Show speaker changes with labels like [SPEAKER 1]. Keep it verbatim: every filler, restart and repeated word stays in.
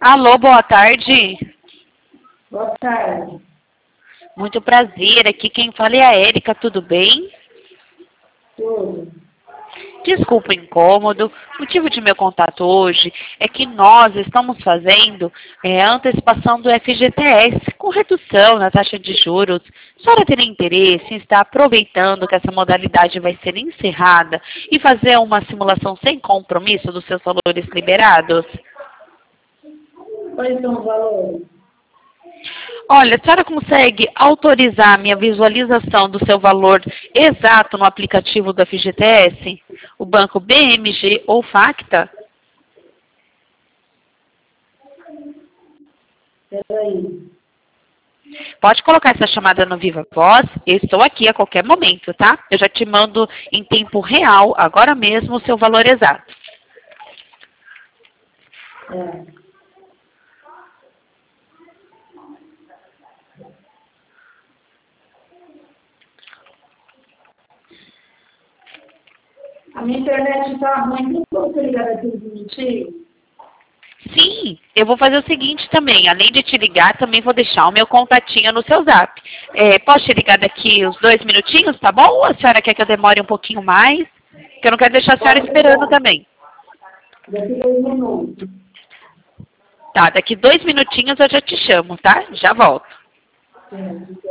[SPEAKER 1] Alô, boa tarde.
[SPEAKER 2] Boa tarde.
[SPEAKER 1] Muito prazer, aqui quem fala é a Érica, tudo bem?
[SPEAKER 2] Tudo.
[SPEAKER 1] Desculpa o incômodo, o motivo de meu contato hoje é que nós estamos fazendo é, a antecipação do F G T S com redução na taxa de juros. A senhora teria interesse em estar aproveitando que essa modalidade vai ser encerrada e fazer uma simulação sem compromisso dos seus valores liberados?
[SPEAKER 2] Quais são os valores?
[SPEAKER 1] Olha, a senhora consegue autorizar a minha visualização do seu valor exato no aplicativo do F G T S? O banco B M G ou Facta?
[SPEAKER 2] Peraí.
[SPEAKER 1] Pode colocar essa chamada no Viva Voz, eu estou aqui a qualquer momento, tá? Eu já te mando em tempo real, agora mesmo, o seu valor exato.
[SPEAKER 2] É. A minha internet está ruim, não posso ligar aqui uns minutinhos?
[SPEAKER 1] Sim, eu vou fazer o seguinte também, além de te ligar, também vou deixar o meu contatinho no seu zap. É, posso te ligar daqui uns dois minutinhos, tá bom? Ou a senhora quer que eu demore um pouquinho mais? Que eu não quero deixar a senhora esperando também.
[SPEAKER 2] Daqui dois minutos.
[SPEAKER 1] Tá, daqui dois minutinhos eu já te chamo, tá? Já volto.
[SPEAKER 2] É.